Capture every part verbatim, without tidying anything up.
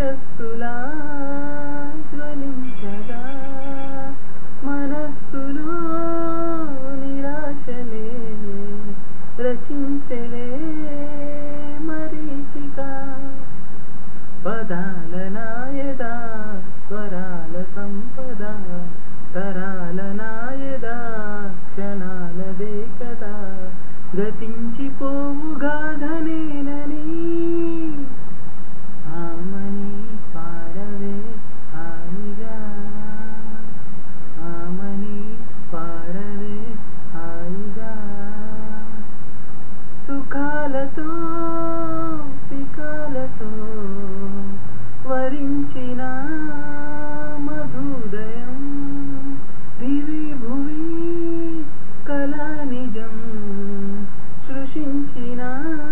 ఉషస్సులా జ్వలించగా మనస్సులో నిరాశలే రచించలే మరీచిక పదాల నాయదా స్వరాల సంపద తరాల నాయదా క్షణాలదే కదా గతించిపోవు గాథనేనని ఆమని పాడవే హాయిగా ఆమని పాడవే హాయిగా సుఖాలతో పికాలతో వరించిన మధుదయం దివి భువి కళా నిజం సృష్టించిన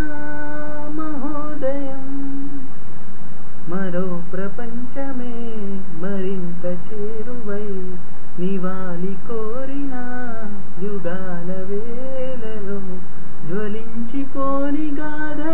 మహోదయం మరో ప్రపంచమే మరింత చేరువై నివాలి కోరిన యుగాల వేళలో జ్వలించిపోని గాథ